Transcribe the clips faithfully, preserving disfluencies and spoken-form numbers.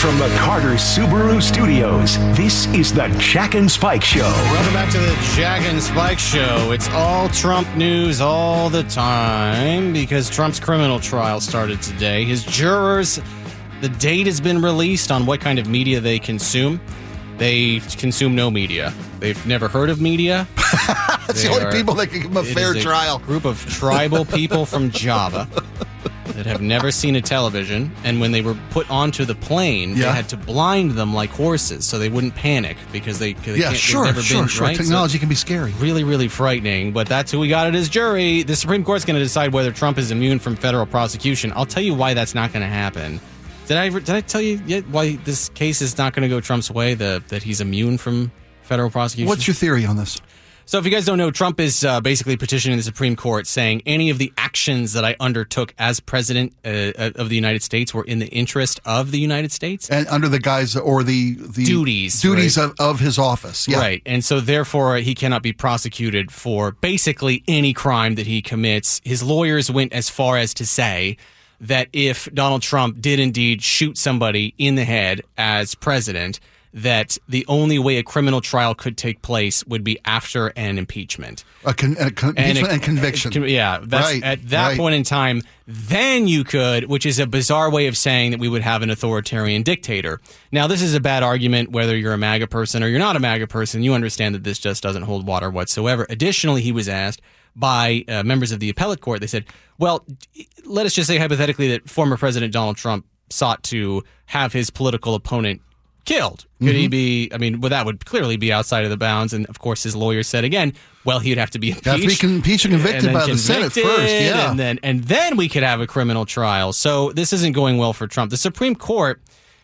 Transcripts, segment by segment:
From the Carter Subaru Studios, this is the Jack and Spike Show. Welcome back to the Jack and Spike Show. It's all Trump news all the time because Trump's criminal trial started today. His jurors, the date has been released on what kind of media they consume. They consume no media. They've never heard of media. That's They the only are- people that can give him a it fair is a trial. Group of tribal people from Java that have never seen a television, and when they were put onto the plane, Yeah. they had to blind them like horses so they wouldn't panic because they, they Yeah, can't, sure, they've never sure, been sure. right? So- Technology can be scary. Really, really frightening, but that's who we got at his jury. The Supreme Court's going to decide whether Trump is immune from federal prosecution. I'll tell you why that's not going to happen. Did I did I tell you yet why this case is not going to go Trump's way, the, that he's immune from federal prosecution? What's your theory on this? So if you guys don't know, Trump is uh, basically petitioning the Supreme Court saying any of the actions that I undertook as president uh, of the United States were in the interest of the United States. And under the guise or the, the Duties, duties right? of, of his office. Yeah. Right. And so therefore he cannot be prosecuted for basically any crime that he commits. His lawyers went as far as to say that if Donald Trump did indeed shoot somebody in the head as president, that the only way a criminal trial could take place would be after an impeachment. A, con, a con, And, impeachment a- and conviction. con- yeah, that's, Right, at that right. point in time, then you could, which is a bizarre way of saying that we would have an authoritarian dictator. Now, this is a bad argument, whether you're a MAGA person or you're not a MAGA person. You understand that this just doesn't hold water whatsoever. Additionally, he was asked by uh, members of the appellate court, they said, well, let us just say hypothetically that former President Donald Trump sought to have his political opponent killed. Could Mm-hmm. he be, I mean, well, that would clearly be outside of the bounds. And of course, his lawyer said again, well, he'd have to be impeached. Have to be con- impeached and convicted then by the Senate first, convicted, yeah. And then, and then we could have a criminal trial. So this isn't going well for Trump. The Supreme Court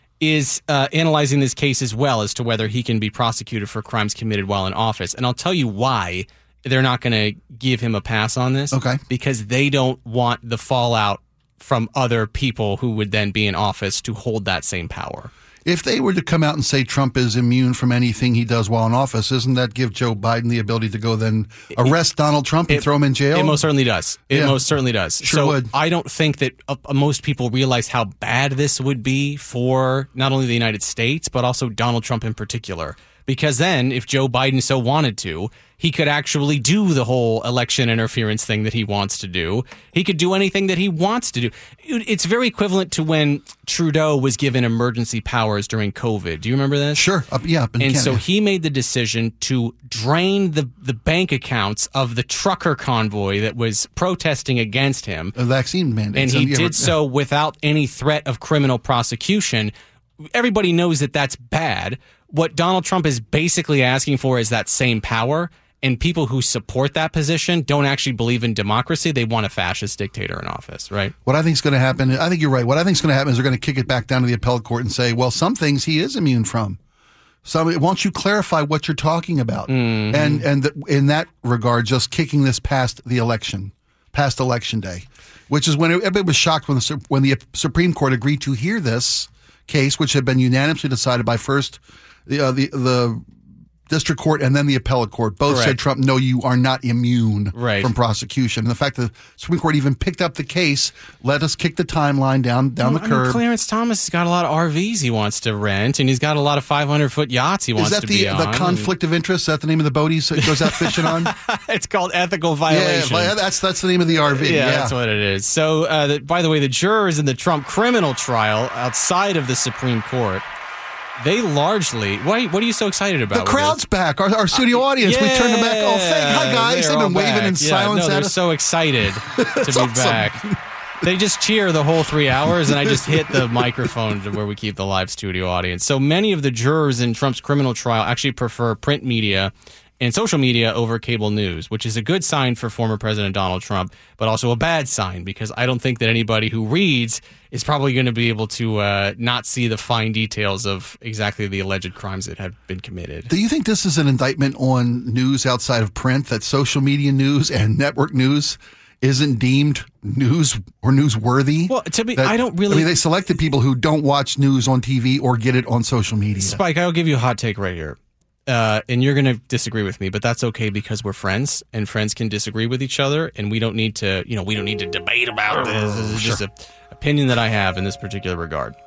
is uh, analyzing this case as well as to whether he can be prosecuted for crimes committed while in office. And I'll tell you why they're not going to give him a pass on this. Okay. Because they don't want the fallout from other people who would then be in office to hold that same power. If they were to come out and say Trump is immune from anything he does while in office, doesn't that give Joe Biden the ability to go then arrest Donald Trump and It- throw him in jail? It most certainly does. It Yeah. most certainly does. Sure so would. I don't think that uh, most people realize how bad this would be for not only the United States, but also Donald Trump in particular. Because then, if Joe Biden so wanted to, he could actually do the whole election interference thing that he wants to do. He could do anything that he wants to do. It- It's very equivalent to when Trudeau was given emergency powers during COVID. Do you remember this? Sure. Up, yeah. Up in And Canada. so he made the decision to drain the, the bank accounts of the trucker convoy that was protesting against him. A vaccine mandate. And So, he yeah, did so without any threat of criminal prosecution. Everybody knows that that's bad. What Donald Trump is basically asking for is that same power. And people who support that position don't actually believe in democracy. They want a fascist dictator in office, right? What I think is going to happen, I think you're right. What I think is going to happen is they're going to kick it back down to the appellate court and say, well, some things he is immune from. So why don't you clarify what you're talking about? Mm-hmm. And and the, in that regard, just kicking this past the election, past election day, which is when everybody was shocked when the Su- when the Supreme Court agreed to hear this case, which had been unanimously decided by first the uh, the the district court and then the appellate court. Both Correct. said, Trump, no, you are not immune Right. from prosecution. And the fact that the Supreme Court even picked up the case, let us kick the timeline down down Well, the I mean, curb. Clarence Thomas has got a lot of R Vs he wants to rent, and he's got a lot of five hundred foot yachts he Is wants that to the be on. the conflict of interest? Is that the name of the boat he goes out fishing on? It's called ethical Yeah, violation. well, that's that's the name of the R V. Yeah, Yeah, that's what it is. So, uh, the, by the way, the jurors in the Trump criminal trial outside of the Supreme Court, they largely. Why, what are you so excited about? The with crowd's this? back. Our, our studio audience. We turned them back. Oh, thank hi guys. They're They've been all waving back. in Yeah, silence no, they're at us. so excited to be awesome. back. They just cheer the whole three hours, and I just hit the microphone to where we keep the live studio audience. So many of the jurors in Trump's criminal trial actually prefer print media and social media over cable news, which is a good sign for former President Donald Trump, but also a bad sign because I don't think that anybody who reads is probably going to be able to uh, not see the fine details of exactly the alleged crimes that have been committed. Do you think this is an indictment on news outside of print, that social media news and network news isn't deemed news or newsworthy? Well, to be, That- I don't really. I mean, they selected people who don't watch news on T V or get it on social media. Spike, I'll give you a hot take right here. Uh, and you're going to disagree with me, but that's okay because we're friends and friends can disagree with each other. And we don't need to, you know, we don't need to debate about this. This is just an opinion that I have in this particular regard.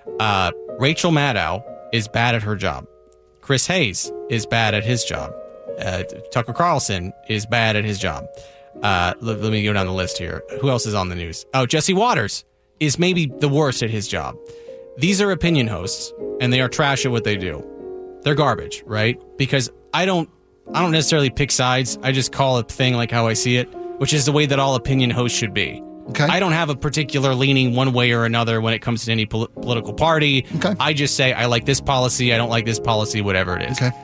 Uh, Rachel Maddow is bad at her job. Chris Hayes is bad at his job. Uh, Tucker Carlson is bad at his job. Uh, let, let me go down the list here. Who else is on the news? Oh, Jesse Waters is maybe the worst at his job. These are opinion hosts, and they are trash at what they do. They're garbage, right? Because I don't, I don't necessarily pick sides. I just call a thing like how I see it, which is the way that all opinion hosts should be. Okay. I don't have a particular leaning one way or another when it comes to any pol- political party. Okay. I just say I like this policy, I don't like this policy, whatever it is. Okay.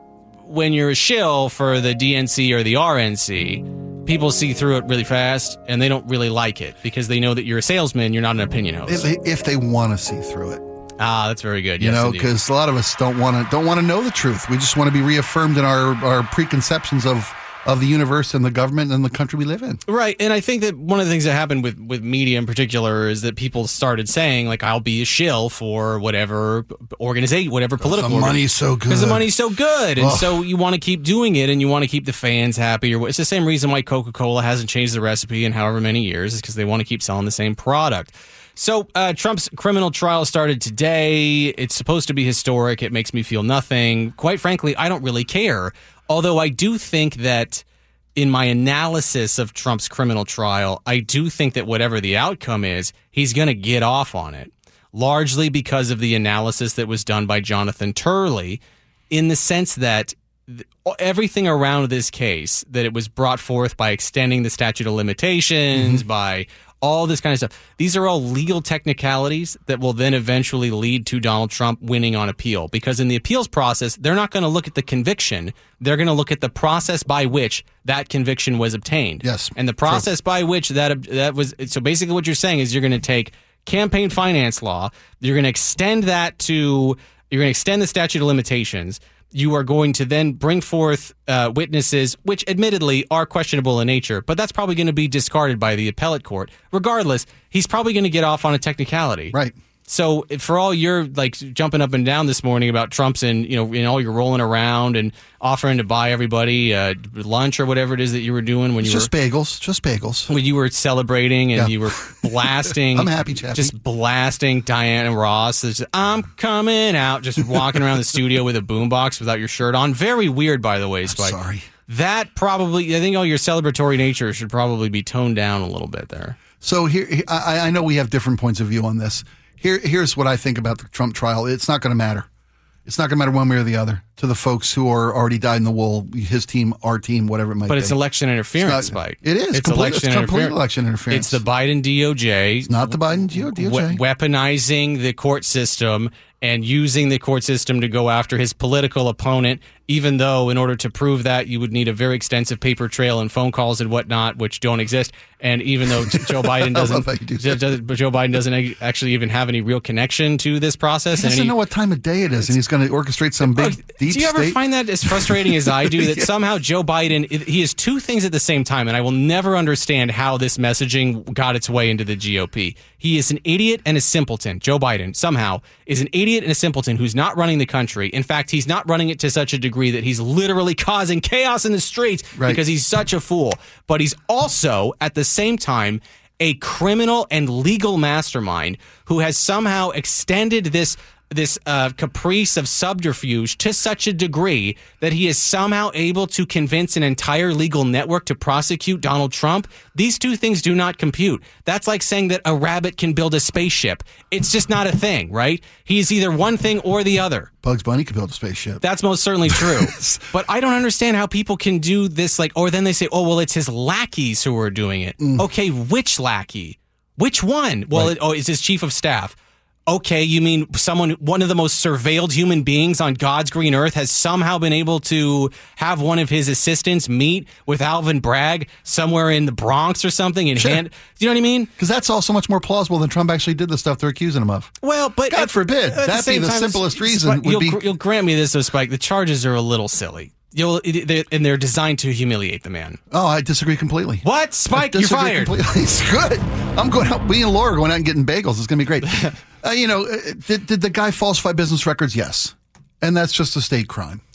When you're a shill for the D N C or the R N C, people see through it really fast, and they don't really like it because they know that you're a salesman, you're not an opinion host. If, if they want to see through it. Ah, that's very good. You Yes, know, indeed. because a lot of us don't want to don't want to know the truth. We just want to be reaffirmed in our, our preconceptions of, of the universe and the government and the country we live in. Right, and I think that one of the things that happened with, with media in particular is that people started saying, like, I'll be a shill for whatever organization, whatever political. The money's so good. Because the money's so good, and Ugh. so you want to keep doing it, and you want to keep the fans happy. Or it's the same reason why Coca-Cola hasn't changed the recipe in however many years, is because they want to keep selling the same product. So uh, Trump's criminal trial started today. It's supposed to be historic. It makes me feel nothing. Quite frankly, I don't really care. Although I do think that in my analysis of Trump's criminal trial, I do think that whatever the outcome is, he's going to get off on it, largely because of the analysis that was done by Jonathan Turley, in the sense that th- everything around this case, that it was brought forth by extending the statute of limitations, mm-hmm. by all this kind of stuff. These are all legal technicalities that will then eventually lead to Donald Trump winning on appeal. Because in the appeals process, they're not going to look at the conviction. They're going to look at the process by which that conviction was obtained. Yes. And the process true. by which that that was. So basically what you're saying is you're going to take campaign finance law, you're going to extend that to, you're going to extend the statute of limitations. You are going to then bring forth uh, witnesses, which admittedly are questionable in nature, but that's probably going to be discarded by the appellate court. Regardless, he's probably going to get off on a technicality. Right. So for all you're like jumping up and down this morning about Trump's and, you know, and all you're rolling around and offering to buy everybody uh, lunch or whatever it is that you were doing when you just were bagels, just bagels. when you were celebrating and Yeah. you were blasting. I'm happy, Chappie. Just blasting Diana Ross. It's just, I'm coming out, just walking around the studio with a boombox without your shirt on. Very weird, by the way, Spike. Sorry. That probably, I think all your celebratory nature should probably be toned down a little bit there. So here, I, I know we have different points of view on this. Here, here's what I think about the Trump trial. It's not going to matter. It's not going to matter one way or the other to the folks who are already dyed in the wool, his team, our team, whatever it might be. But it's election interference, It's not- Spike. it is. It's Complete- election it's complete interference. election interference. It's the Biden D O J. It's not the Biden D O J. we- weaponizing the court system and using the court system to go after his political opponent, even though in order to prove that, you would need a very extensive paper trail and phone calls and whatnot, which don't exist. And even though Joe Biden I love doesn't, how you do Joe- that. but Joe Biden doesn't actually even have any real connection to this process. He doesn't and any- know what time of day it is, and he's going to orchestrate some big, Oh, deep do you ever state. find that as frustrating as I do, that Yeah. somehow Joe Biden, he is two things at the same time, and I will never understand how this messaging got its way into the G O P. He is an idiot and a simpleton. Joe Biden, somehow, is an idiot and a simpleton who's not running the country. In fact, he's not running it to such a degree that he's literally causing chaos in the streets Right. because he's such a fool. But he's also, at the same time, a criminal and legal mastermind who has somehow extended this this uh, caprice of subterfuge to such a degree that he is somehow able to convince an entire legal network to prosecute Donald Trump. These two things do not compute. That's like saying that a rabbit can build a spaceship. It's just not a thing, right? He's either one thing or the other. Bugs Bunny could build a spaceship. That's most certainly true. But I don't understand how people can do this, like, or then they say, oh, well, it's his lackeys who are doing it. Mm. Okay, which lackey? Which one? Well, Right. it, oh, it's his chief of staff. Okay, you mean someone, one of the most surveilled human beings on God's green earth has somehow been able to have one of his assistants meet with Alvin Bragg somewhere in the Bronx or something and Sure. hand, do you know what I mean? Because that's all so much more plausible than Trump actually did the stuff they're accusing him of. Well, but God at- forbid. at the That'd be same the time, simplest it's- reason Spike, would you'll, be- gr- you'll grant me this, though, Spike. The charges are a little silly. You'll, they're, and they're designed to humiliate the man. Oh, I disagree completely. What? Spike, I you're disagree fired. completely. It's good. I'm going out. Me and Laura are going out and getting bagels. It's going to be great. uh, you know, uh, did, did the guy falsify business records? Yes. And that's just a state crime.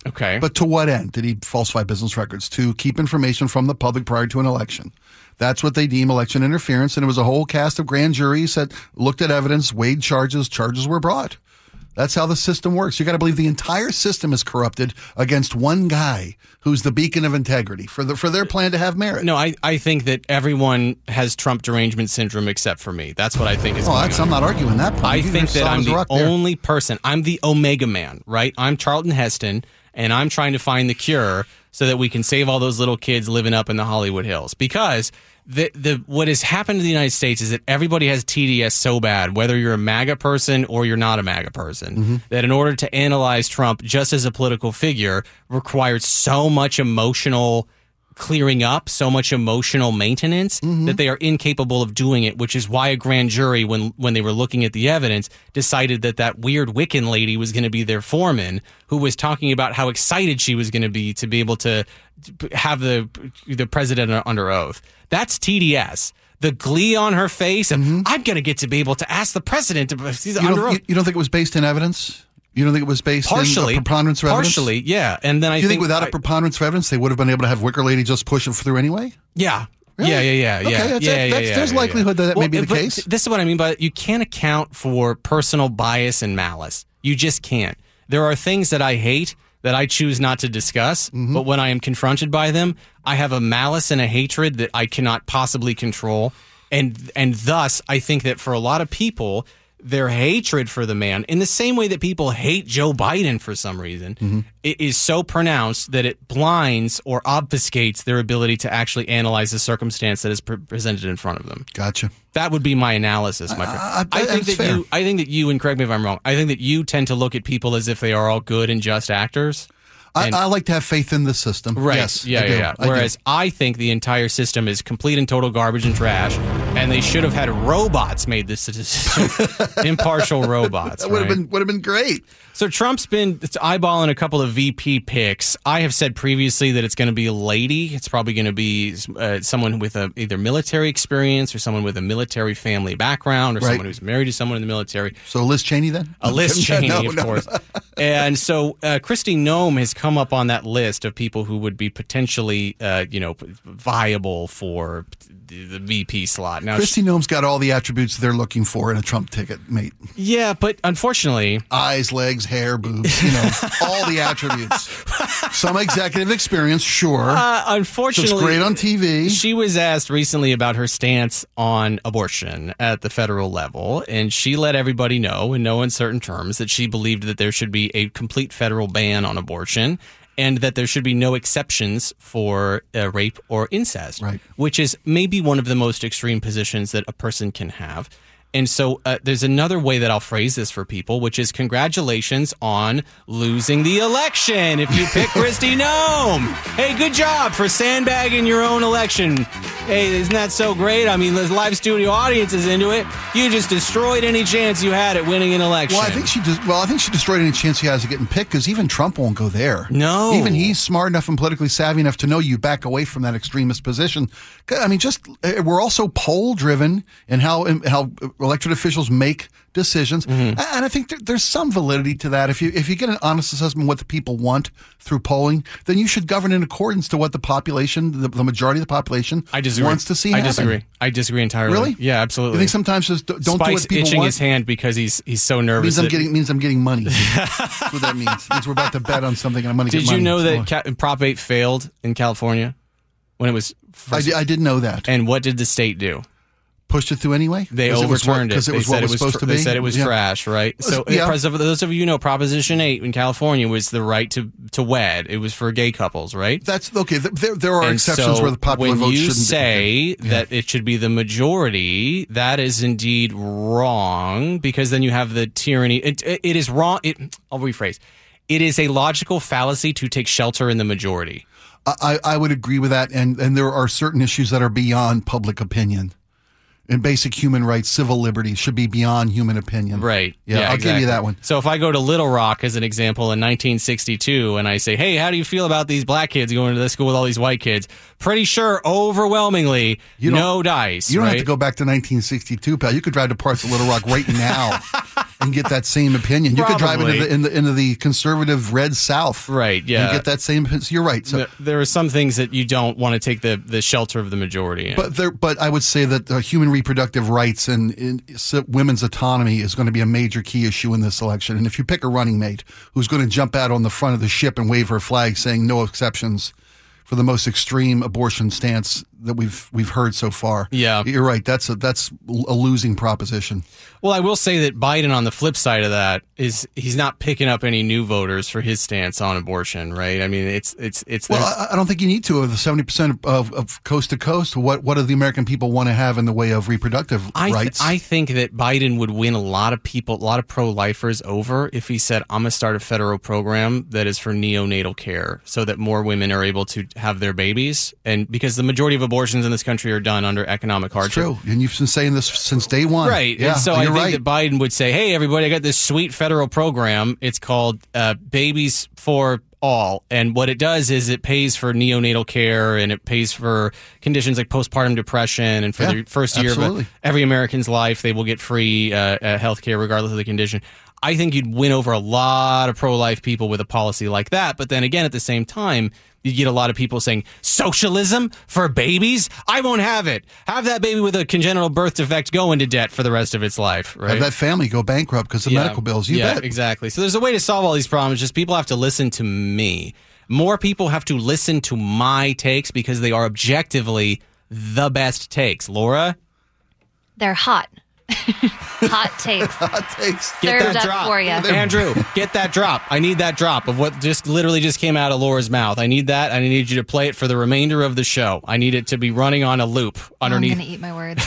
Okay. But to what end did he falsify business records? To keep information from the public prior to an election. That's what they deem election interference. And it was a whole cast of grand juries that looked at evidence, weighed charges, charges were brought. That's how the system works. You got to believe the entire system is corrupted against one guy who's the beacon of integrity for the for their plan to have merit. No, I, I think that everyone has Trump derangement syndrome except for me. That's what I think is Oh, going that's, on. I'm not arguing that point. I You think just that solid I'm as a the rock there. only person. I'm the Omega Man, right? I'm Charlton Heston, and I'm trying to find the cure so that we can save all those little kids living up in the Hollywood Hills. Because the the what has happened to the United States is that everybody has T D S so bad, whether you're a MAGA person or you're not a MAGA person, Mm-hmm. that in order to analyze Trump just as a political figure required so much emotional clearing up, so much emotional maintenance Mm-hmm. that they are incapable of doing it, which is why a grand jury, when when they were looking at the evidence, decided that that weird Wiccan lady was going to be their foreman, who was talking about how excited she was going to be to be able to have the the president under oath. That's T D S. The glee on her face, and I'm going to get to be able to ask the president to he's Mm-hmm. You under don't, oath. you, you don't think it was based in evidence? You don't think it was based Partially, in a preponderance of evidence? partially, yeah. And then I Do you think, think without I- a preponderance of evidence, they would have been able to have Wicker Lady just push it through anyway? Yeah. Really? Yeah, yeah, yeah, Okay, yeah. that's- yeah, yeah, that's- yeah, there's yeah, likelihood yeah. that that may be the but case. This is what I mean by you can't account for personal bias and malice. You just can't. There are things that I hate that I choose not to discuss, Mm-hmm. but when I am confronted by them, I have a malice and a hatred that I cannot possibly control. And and thus, I think that for a lot of people, their hatred for the man, in the same way that people hate Joe Biden for some reason, Mm-hmm. it is so pronounced that it blinds or obfuscates their ability to actually analyze the circumstance that is pre- presented in front of them. Gotcha. That would be my analysis, my friend. I- I- I think that's that fair. you. I think that you, and correct me if I'm wrong. I think that you tend to look at people as if they are all good and just actors. I, And- I like to have faith in the system. Right. Yes. yeah, I do. yeah, yeah. I do. Whereas I think the entire system is complete and total garbage and trash, and they should have had robots made this decision. Impartial robots. that would have right? been would have been great. So Trump's been eyeballing a couple of V P picks. I have said previously that it's going to be a lady. It's probably going to be uh, someone with a, either military experience or someone with a military family background or Right. someone who's married to someone in the military. So Liz Cheney then? A Liz No, Cheney, no, of no. course. And so uh, Kristi Noem has come up on that list of people who would be potentially, uh, you know, viable for the, the V P slot. Now, Kristi Noem's got all the attributes they're looking for in a Trump ticket, mate. yeah, but unfortunately, Eyes, legs, hair, boobs, you know, all the attributes. Some executive experience, sure. uh, unfortunately, Looks great on T V. She was asked recently about her stance on abortion at the federal level, and she let everybody know in no uncertain terms that she believed that there should be a complete federal ban on abortion and that there should be no exceptions for uh, rape or incest, Right. which is maybe one of the most extreme positions that a person can have. And so uh, there's another way that I'll phrase this for people, which is congratulations on losing the election if you pick Kristi Noem. Hey, good job for sandbagging your own election. Hey, isn't that so great? I mean, the live studio audience is into it. You just destroyed any chance you had at winning an election. Well, I think she just, well, I think she destroyed any chance he has of getting picked because even Trump won't go there. No. Even he's smart enough and politically savvy enough to know you back away from that extremist position. I mean, just uh, we're also poll driven in how in how elected officials make decisions, Mm-hmm. and I think there, there's some validity to that. If you if you get an honest assessment of what the people want through polling, then you should govern in accordance to what the population, the, the majority of the population, I disagree. wants to see I happen. disagree. I disagree entirely. Really? Yeah, absolutely. You think sometimes just don't do Spike's what people itching want? his hand because he's he's so nervous. means I'm that- getting means I'm getting money. That's what that means. It means we're about to bet on something and I'm going to get Did money. you know So, that Ca- Prop eight failed in California when it was I, first, di- I didn't know that. and what did the state do? Pushed it through anyway? They 'Cause overturned Because it. it was They what said it was was supposed tr- to be? They said it was Yeah. trash, right? So, Yeah. uh, for those of you who know, Proposition eight in California was the right to, to wed. It was for gay couples, right? That's okay. th- There, there are And exceptions so where the popular when vote you shouldn't say be. that it should be the majority, that is indeed wrong because then you have the tyranny. It, it, it is wrong. It, I'll rephrase. It is a logical fallacy to take shelter in the majority. I, I would agree with that. And, and there are certain issues that are beyond public opinion. And basic human rights, civil liberties should be beyond human opinion. Right. Yeah, I'll give you that one. So if I go to Little Rock as an example in nineteen sixty-two and I say, hey, how do you feel about these black kids going to this school with all these white kids? Pretty sure overwhelmingly You don't- no dice. You don't right? have to go back to nineteen sixty-two, pal. You could drive to parts of Little Rock right now and get that same opinion. You could drive into Probably. the, in the into the conservative red South, Right, yeah. and get that same. So you're right. So, Th- There are some things that you don't want to take the, the shelter of the majority in. but there, but I would say that uh, human reproductive rights and, and s- women's autonomy is going to be a major key issue in this election. And if you pick a running mate who's going to jump out on the front of the ship and wave her flag, saying no exceptions for the most extreme abortion stance that we've we've heard so far. Yeah. You're right. That's a that's a losing proposition. Well, I will say that Biden, on the flip side of that, is he's not picking up any new voters for his stance on abortion, right? I mean, it's it's it's. Well, there's- I, I don't think you need to. Of the seventy percent of, of coast to coast, what what do the American people want to have in the way of reproductive I th- rights? I think that Biden would win a lot of people, a lot of pro-lifers over if he said, "I'm going to start a federal program that is for neonatal care, so that more women are able to have their babies." And because the majority of abortions in this country are done under economic It's hardship. true, and you've been saying this since day one, Right. Yeah, and so I you're think right. that Biden would say, hey, everybody, I got this sweet federal program. It's called uh, Babies for All. And what it does is it pays for neonatal care and it pays for conditions like postpartum depression. And for Yeah, the first year absolutely. of a, every American's life, they will get free uh, uh, health care regardless of the condition. I think you'd win over a lot of pro-life people with a policy like that. But then again, at the same time, you get a lot of people saying, socialism for babies? I won't have it. Have that baby with a congenital birth defect go into debt for the rest of its life, right? Have that family go bankrupt because of Yeah. medical bills. You yeah, bet. exactly. So there's a way to solve all these problems. Just people have to listen to me. More people have to listen to my takes because they are objectively the best takes. Laura? They're hot. Hot takes. Hot takes. Get Served that up drop. for ya. Andrew, get that drop. I need that drop of what just literally just came out of Laura's mouth. I need that. I need you to play it for the remainder of the show. I need it to be running on a loop I'm underneath. going to eat my words.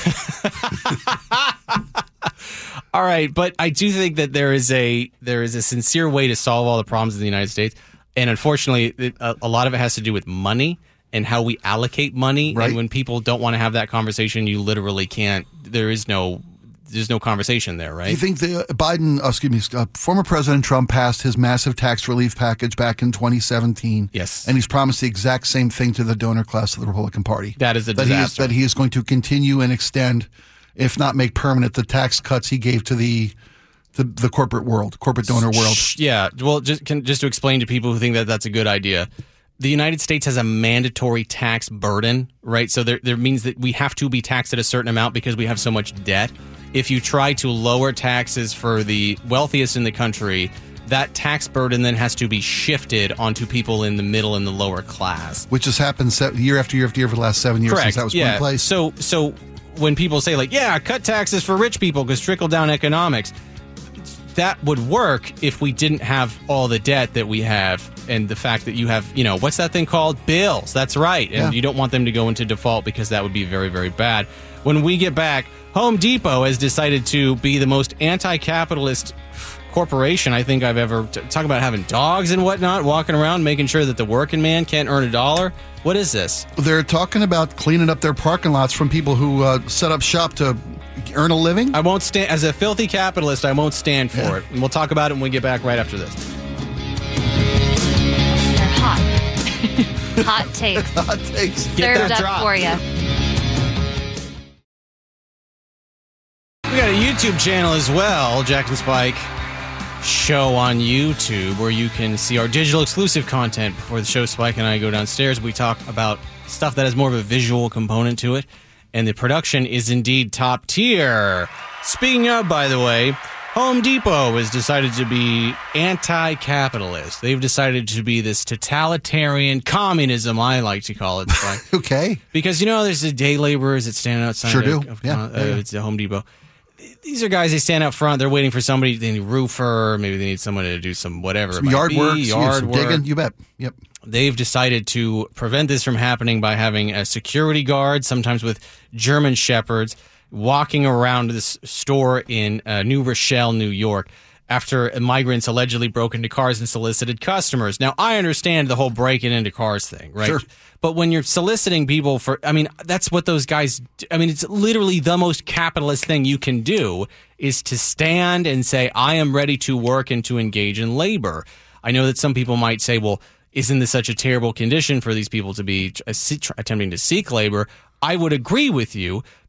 All right, but I do think that there is a there is a sincere way to solve all the problems in the United States, and unfortunately, it, a, a lot of it has to do with money and how we allocate money. Right. And when people don't want to have that conversation, you literally can't. There is no there's no conversation there, right? You think the uh, Biden, uh, excuse me, uh, former President Trump passed his massive tax relief package back in twenty seventeen. Yes. And he's promised the exact same thing to the donor class of the Republican Party. That is a that he is, disaster. that he is going to continue and extend, if not make permanent, the tax cuts he gave to the the, the corporate world, corporate donor world. Shh, Yeah, well, just can, just to explain to people who think that that's a good idea. The United States has a mandatory tax burden, right? So there, there means that we have to be taxed at a certain amount because we have so much debt. If you try to lower taxes for the wealthiest in the country, that tax burden then has to be shifted onto people in the middle and the lower class. Which has happened se- year after year after year for the last seven years Correct. since that was put yeah. in place. So, so when people say like, "Yeah, cut taxes for rich people because trickle down economics," that would work if we didn't have all the debt that we have and the fact that you have, you know, what's that thing called? Bills. That's right. And Yeah. you don't want them to go into default because that would be very, very bad. When we get back, Home Depot has decided to be the most anti-capitalist corporation I think I've ever t- talk about having dogs and whatnot walking around making sure that the working man can't earn a dollar. What is this? They're talking about cleaning up their parking lots from people who uh, set up shop to earn a living. I won't stand as a filthy capitalist. I won't stand for Yeah. it. And we'll talk about it when we get back right after this. They're hot. Hot takes. Hot takes. Get Served that up drop. for you. We got a YouTube channel as well, Jack and Spike Show on YouTube, where you can see our digital exclusive content before the show. Spike and I go downstairs. We talk about stuff that has more of a visual component to it, and the production is indeed top tier. Speaking of, by the way, Home Depot has decided to be anti-capitalist. They've decided to be this totalitarian communism, I like to call it, Spike. Okay. Because, you know, there's the day laborers that stand outside Sure of, do. of- Yeah, uh, yeah, yeah. it's the Home Depot. These are guys, they stand out front. They're waiting for somebody. They need a roofer. Maybe they need someone to do some whatever. it Some might yard be, work, yard some work. digging. You bet. Yep. They've decided to prevent this from happening by having a security guard, sometimes with German shepherds, walking around this store in uh, New Rochelle, New York, after migrants allegedly broke into cars and solicited customers. Now, I understand the whole breaking into cars thing, right? Sure. But when you're soliciting people for, I mean, that's what those guys do. I mean, it's literally the most capitalist thing you can do is to stand and say, I am ready to work and to engage in labor. I know that some people might say, well, isn't this such a terrible condition for these people to be attempting to seek labor? I would agree with you.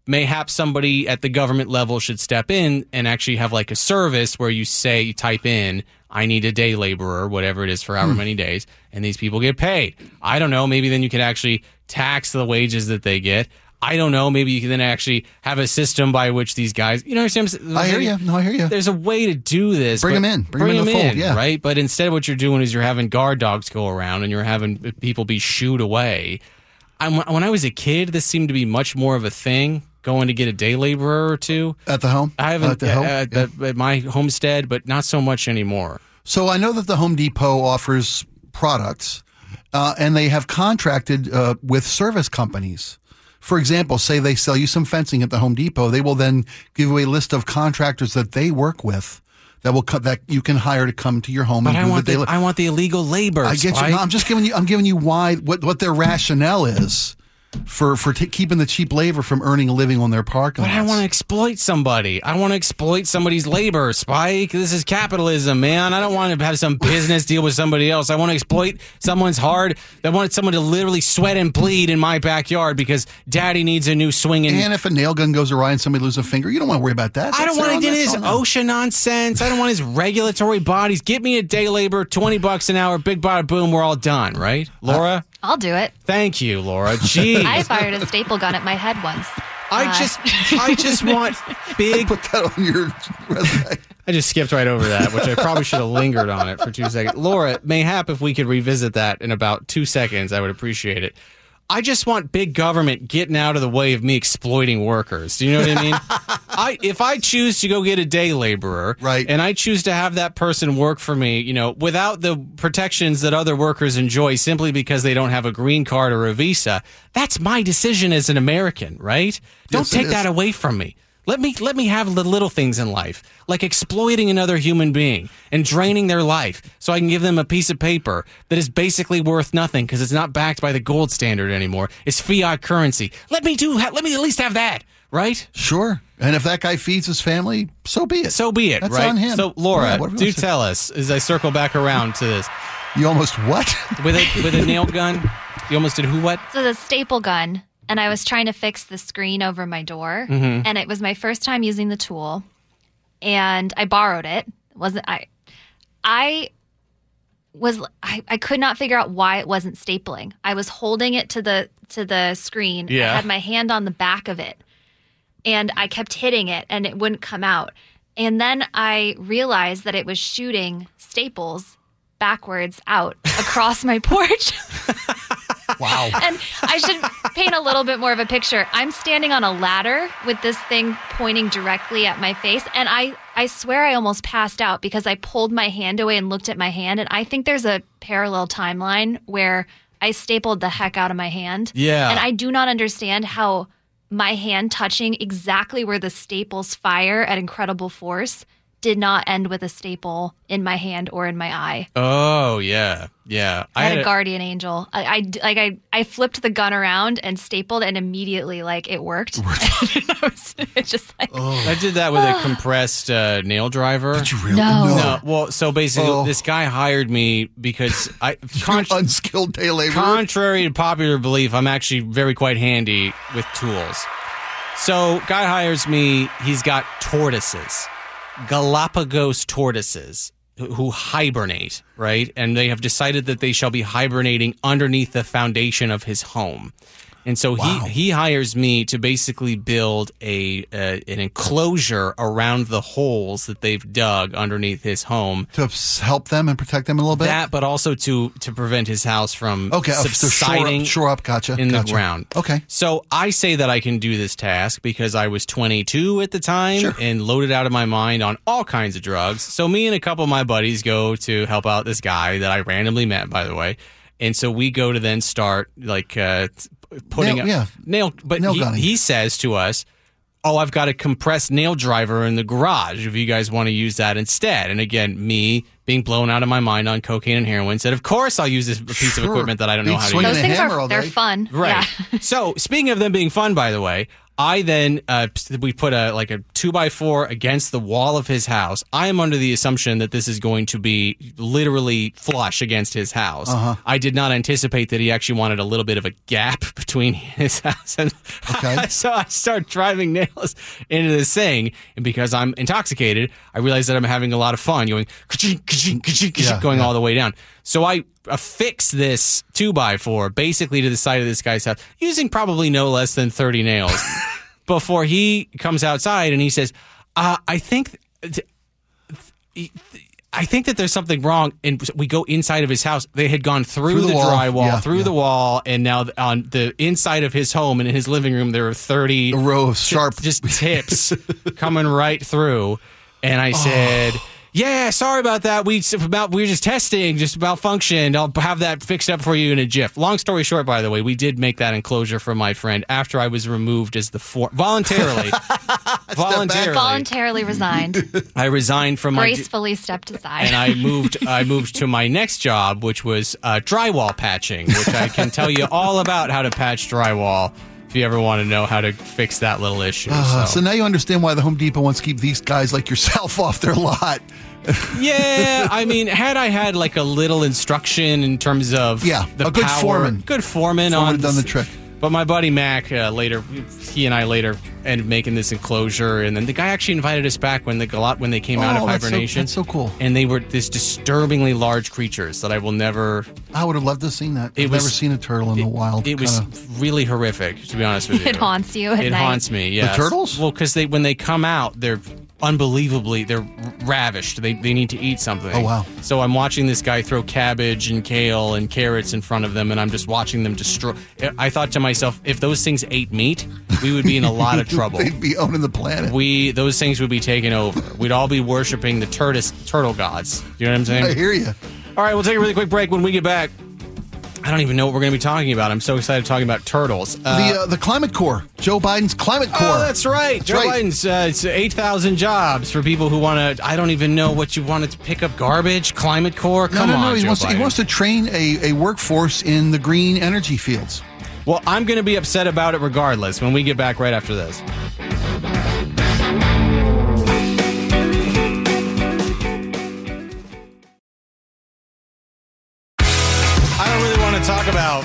mayhaps somebody at the government level should step in and actually have like a service where you say, you type in, I need a day laborer, whatever it is, for however many days, and these people get paid. I don't know. Maybe then you could actually tax the wages that they get. I don't know. Maybe you can then actually have a system by which these guys, you know, what I'm saying? I hear you. No, I hear you. There's a way to do this. Bring them in. Bring, bring them in the fold, yeah. Right? But instead what you're doing is you're having guard dogs go around and you're having people be shooed away. I'm, when I was a kid, this seemed to be much more of a thing. Going to get a day laborer or two at the home. I haven't at, the home? Uh, at, yeah. at my homestead, but not so much anymore. So I know that the Home Depot offers products, uh, and they have contracted uh, with service companies. For example, say they sell you some fencing at the Home Depot, they will then give you a list of contractors that they work with that will co- that you can hire to come to your home. But and I do want the, the, daily- I want the illegal labor. I get Spike. you. No, I'm just giving you. I'm giving you why what what their rationale is for for t- keeping the cheap labor from earning a living on their parking But lots. I want to exploit somebody. I want to exploit somebody's labor, Spike. This is capitalism, man. I don't want to have some business deal with somebody else. I want to exploit someone's hard. I want someone to literally sweat and bleed in my backyard because daddy needs a new swinging. And if a nail gun goes awry and somebody loses a finger, you don't want to worry about that. I That's don't want their to own- get his that's on them. OSHA nonsense. I don't want his regulatory bodies. Get me a day labor, twenty bucks an hour, big bada boom, we're all done, right? Laura? I'll do it. Thank you, Laura. Jeez. I fired a staple gun at my head once. I Uh, just I just want big Put that on your resume. I just skipped right over that, which I probably should have lingered on it for two seconds. Laura, mayhap if we could revisit that in about two seconds, I would appreciate it. I just want big government getting out of the way of me exploiting workers. Do you know what I mean? I if I choose to go get a day laborer, Right. and I choose to have that person work for me, you know, without the protections that other workers enjoy simply because they don't have a green card or a visa, that's my decision as an American, right? Don't Yes, it take is. that away from me. Let me let me have the little things in life, like exploiting another human being and draining their life so I can give them a piece of paper that is basically worth nothing because it's not backed by the gold standard anymore. It's fiat currency. Let me do let me at least have that, right? Sure. And if that guy feeds his family, so be it. So be it, That's right? on him. So Laura, Yeah, whatever you do want to say. tell us as I circle back around to this. You almost what? With a with a nail gun? You almost did who what? So the staple gun, and I was trying to fix the screen over my door, Mm-hmm. and it was my first time using the tool, and I borrowed it. It wasn't I? I was I, I could not figure out why it wasn't stapling. I was holding it to the to the screen. Yeah. I had my hand on the back of it, and I kept hitting it, and it wouldn't come out. And then I realized that it was shooting staples backwards out across my porch. Wow. And I should paint a little bit more of a picture. I'm standing on a ladder with this thing pointing directly at my face. And I, I swear I almost passed out because I pulled my hand away and looked at my hand. And I think there's a parallel timeline where I stapled the heck out of my hand. Yeah. And I do not understand how my hand touching exactly where the staples fire at incredible force did not end with a staple in my hand or in my eye. Oh yeah, yeah. I had a guardian angel. I, I like I, I flipped the gun around and stapled, and immediately like it worked. I was- it's just like I did that with a compressed uh, nail driver. Did you really? No. No, well, so basically, Oh. this guy hired me because I, con- Unskilled day laborer. contrary to popular belief, I'm actually very quite handy with tools. So, guy hires me. He's got tortoises, Galapagos tortoises, who, who hibernate, right? And they have decided that they shall be hibernating underneath the foundation of his home. And so Wow. he, he hires me to basically build a uh, an enclosure around the holes that they've dug underneath his home. to s- help them and protect them a little bit. That, but also to to prevent his house from okay, uh, so shore subsiding up, shore up. Gotcha. in the gotcha. ground. Okay. So I say that I can do this task because I was twenty-two at the time Sure. and loaded out of my mind on all kinds of drugs. So me and a couple of my buddies go to help out this guy that I randomly met, by the way. And so we go to then start like uh, putting Nail- up yeah. nail. But Nail he, gunning. he says to us, "Oh, I've got a compressed nail driver in the garage. If you guys want to use that instead." And again, me being blown out of my mind on cocaine and heroin said, "Of course I'll use this piece of Sure. equipment that I don't know Beat how to swinging use." those a things hammer all are they're day. fun. Right. Yeah. So, speaking of them being fun, by the way, I then uh, we put a like a two by four against the wall of his house. I am under the assumption that this is going to be literally flush against his house. Uh-huh. I did not anticipate that he actually wanted a little bit of a gap between his house and. Okay. So I start driving nails into this thing, and because I'm intoxicated, I realize that I'm having a lot of fun, going ka-ching, ka-ching, ka-ching, ka-ching, Yeah, going yeah. all the way down. So I affix this two by four basically to the side of this guy's house using probably no less than thirty nails before he comes outside and he says, uh, I think th- th- I think that there's something wrong. And we go inside of his house. They had gone through, Through the the, wall. drywall, Yeah, through yeah. the wall, and now on the inside of his home and in his living room, there are thirty A row of sharp. just tips coming right through. And I said, yeah, sorry about that. We about we were just testing, just malfunctioned. I'll have that fixed up for you in a jiff. Long story short, by the way, we did make that enclosure for my friend after I was removed as the for- voluntarily. voluntarily, Voluntarily resigned, I resigned from my. gracefully stepped aside. And I moved. I moved to my next job, which was uh, drywall patching, which I can tell you all about how to patch drywall if you ever want to know how to fix that little issue. Uh, so. so now you understand why the Home Depot wants to keep these guys like yourself off their lot. Yeah, I mean, had I had like a little instruction in terms of Yeah, the a good power- foreman. good foreman, Foreman on had done this- the trick. But my buddy Mac uh, later, he and I later ended up making this enclosure, and then the guy actually invited us back when the galot when they came out Oh, of that's so- hibernation. that's so cool. And they were this disturbingly large creatures that I will never. I would have loved to have seen that. It I've was- never seen a turtle in the wild. It was Kinda- really horrific, to be honest with you. It haunts you at It night. haunts me. Yeah. turtles? Well, because they when they come out, they're unbelievably they're ravished. They they need to eat something. Oh, wow. So I'm watching this guy throw cabbage and kale and carrots in front of them, and I'm just watching them destroy. I thought to myself, if those things ate meat, we would be in a lot of trouble. They'd be owning the planet. We those things would be taken over. We'd all be worshiping the turtis, turtle gods. You know what I'm saying? I hear you. All right, we'll take a really quick break. When we get back, I don't even know what we're going to be talking about. I'm so excited talking about turtles. Uh, the uh, the climate core, Joe Biden's climate core. Oh, that's right. Joe right. Biden's uh, it's eight thousand jobs for people who want to. I don't even know what you wanted to pick up garbage. Climate Corps. no, Come no, on, no. He Joe wants, to, he Biden. wants to train a, a workforce in the green energy fields. Well, I'm going to be upset about it regardless when we get back right after this. I don't really want to talk about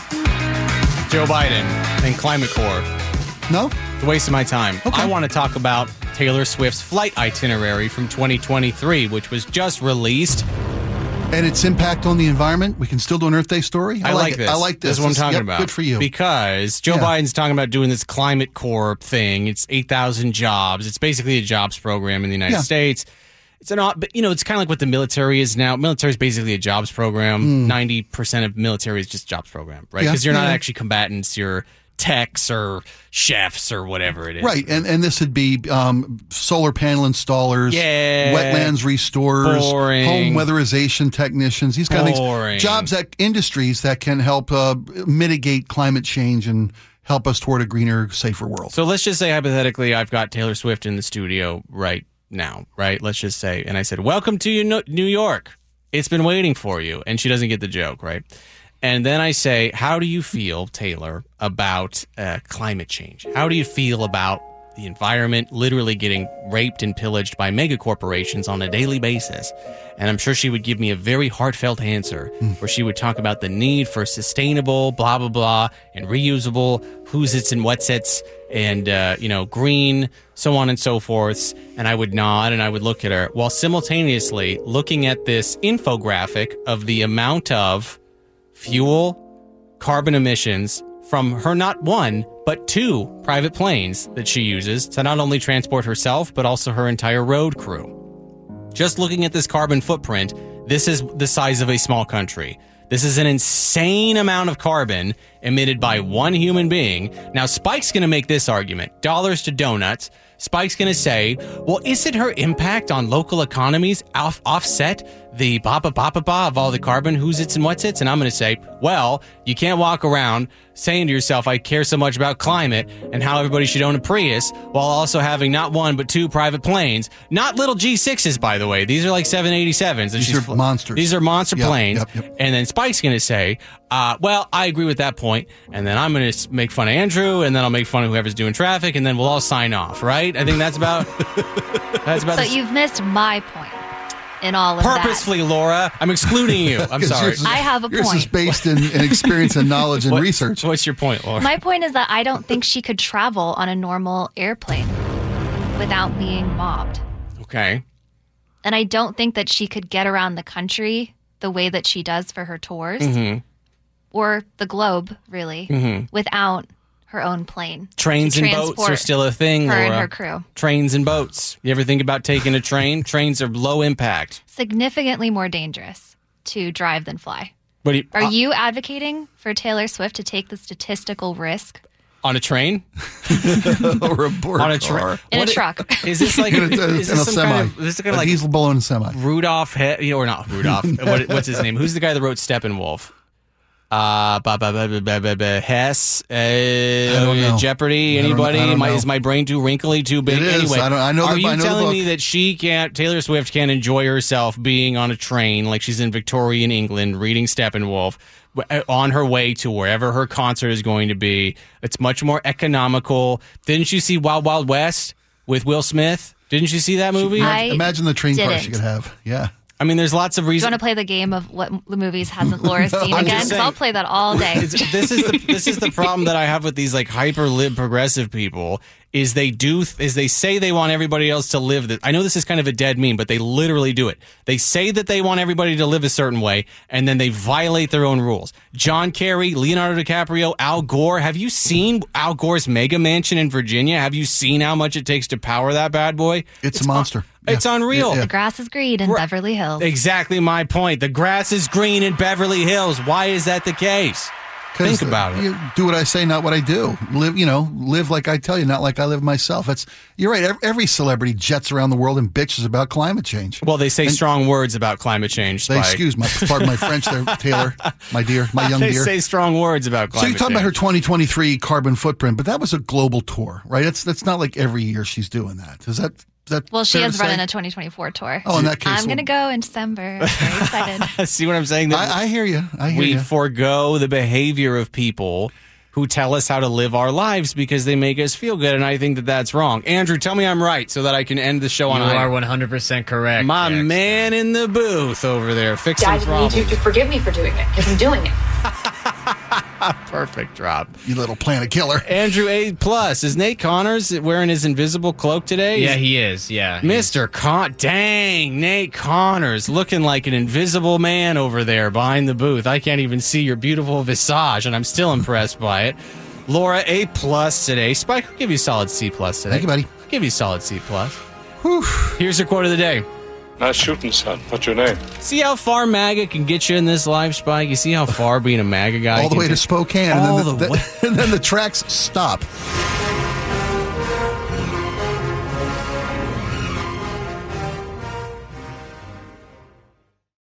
Joe Biden and Climate Corps. No? It's a waste of my time. Okay. I want to talk about Taylor Swift's flight itinerary from twenty twenty-three, which was just released. And its impact on the environment. We can still do an Earth Day story. I, like it. this. I like this. This is what I'm This- talking yep, about. Good for you. Because Joe Yeah. Biden's talking about doing this Climate Corps thing. It's eight thousand jobs. It's basically a jobs program in the United Yeah. States. It's an, odd- but you know, it's kind of like what the military is now. Military is basically a jobs program. Ninety percent of military is just jobs program, right? Hmm. Yeah, Because you're not yeah. actually combatants. You're techs or chefs or whatever it is. Right, and and this would be um, solar panel installers, Yeah. wetlands restorers, Boring. home weatherization technicians. These kind of Boring. things, jobs that industries that can help uh, mitigate climate change and help us toward a greener, safer world. So let's just say hypothetically, I've got Taylor Swift in the studio right now, right? Let's just say, and I said, "Welcome to you, No- New York. It's been waiting for you," and she doesn't get the joke, right? And then I say, "How do you feel, Taylor, about uh, climate change? How do you feel about the environment literally getting raped and pillaged by mega corporations on a daily basis?" And I'm sure she would give me a very heartfelt answer where she would talk about the need for sustainable, blah, blah, blah, and reusable who's its and what's its, and, uh, you know, green, so on and so forth. And I would nod and I would look at her while simultaneously looking at this infographic of the amount of fuel, carbon emissions from her not one, but two private planes that she uses to not only transport herself, but also her entire road crew. Just looking at this carbon footprint, this is the size of a small country. This is an insane amount of carbon emitted by one human being. Now, Spike's going to make this argument, dollars to donuts. Spike's going to say, well, isn't her impact on local economies off- offset the ba ba ba ba ba of all the carbon, who's its and what's its, and I'm going to say, well, you can't walk around saying to yourself, I care so much about climate and how everybody should own a Prius, while also having not one but two private planes, not little G sixes, by the way. These are like seven eighty-sevens. These are monsters. These are monster Yep, planes. yep, yep. And then Spike's going to say, uh, well, I agree with that point, and then I'm going to make fun of Andrew, and then I'll make fun of whoever's doing traffic, and then we'll all sign off, right? I think that's about that's about So the- you've missed my point in all of purposefully, that. Laura. I'm excluding you. I'm 'Cause sorry. yours is- I have a yours is point. based in, in experience and knowledge and What- research. What's your point, Laura? My point is that I don't think she could travel on a normal airplane without being mobbed. Okay. And I don't think that she could get around the country the way that she does for her tours Mm-hmm. or the globe, really, without her own plane. Trains to and boats are transport still a thing, her Laura. and her crew. Trains and boats. You ever think about taking a train? Trains are low impact. Significantly more dangerous to drive than fly. But you- Are uh, you advocating for Taylor Swift to take the statistical risk on a train? or a board On a car. train? in a truck? Is this like In a, is in a this some semi. kind of, is this kind a of like diesel balloon semi. Rudolph, he- you know, or not Rudolph? what, what's his name? Who's the guy that wrote Steppenwolf? Uh, ba, ba, ba, ba, ba, ba, ba, Hess, uh, don't know. Jeopardy. I don't- Anybody? I don't my, know. is my brain too wrinkly, too big? It is. Anyway, I don't- I know are the- you I know the telling book. me that she can't? Taylor Swift can't enjoy herself being on a train like she's in Victorian England reading Steppenwolf w- on her way to wherever her concert is going to be? It's much more economical. Didn't you see Wild Wild West with Will Smith? Didn't you see that movie? I Imagine the train car she didn't. could have. Yeah. I mean, there's lots of Do you reasons. want to play the game of what the movies hasn't Laura seen I'm again? just 'Cause I'll saying- play that all day. It's- this is the this is the problem that I have with these like hyper lib progressive people is they do is they say they want everybody else to live this. I know this is kind of a dead meme, but they literally do it. They say that they want everybody to live a certain way, and then they violate their own rules. John Kerry, Leonardo DiCaprio, Al Gore. Have you seen Al Gore's mega mansion in Virginia? Have you seen how much it takes to power that bad boy? It's a monster. un- It's Yeah. unreal. Yeah, yeah. The grass is green in Right. Beverly Hills. Exactly my point. The grass is green in Beverly Hills. Why is that the case? 'Cause Think about it. You do what I say, not what I do. Live, you know, live like I tell you, not like I live myself. It's you're right. Every, every celebrity jets around the world and bitches about climate change. Well, they say strong words about climate change. They Spike. excuse my pardon my French there, Taylor, my dear, my young They dear. say strong words about So climate you talk about her change. twenty twenty-three carbon footprint, but that was a global tour, right? It's that's not like every year she's doing that. Is that is that Well, she fair is to running say? a twenty twenty-four tour. Oh, in that case, I'm going to go in December. I'm very excited. See what I'm saying? That I, I hear you. I hear we you. forego the behavior of people who tell us how to live our lives because they make us feel good, and I think that that's wrong. Andrew, tell me I'm right so that I can end the show on You a are one hundred percent correct. My Jackson. man in the booth over there fixing I need problems. you to forgive me for doing it because I'm doing it. Perfect drop. You little planet killer. Andrew A plus is Nate Connors wearing his invisible cloak today? Yeah, he is. Yeah. he's- Mister Con, dang, Nate Connors, looking like an invisible man over there behind the booth. I can't even see your beautiful visage, and I'm still impressed by it. Laura, A plus today. Spike, I'll give you a solid C plus today. Thank you, buddy. I'll give you a solid C plus. Here's your quote of the day. Nice shooting, son. What's your name? See how far MAGA can get you in this life, Spike? You see how far being a MAGA guy All the can way to take- Spokane, All and then the, the way- and then the tracks stop.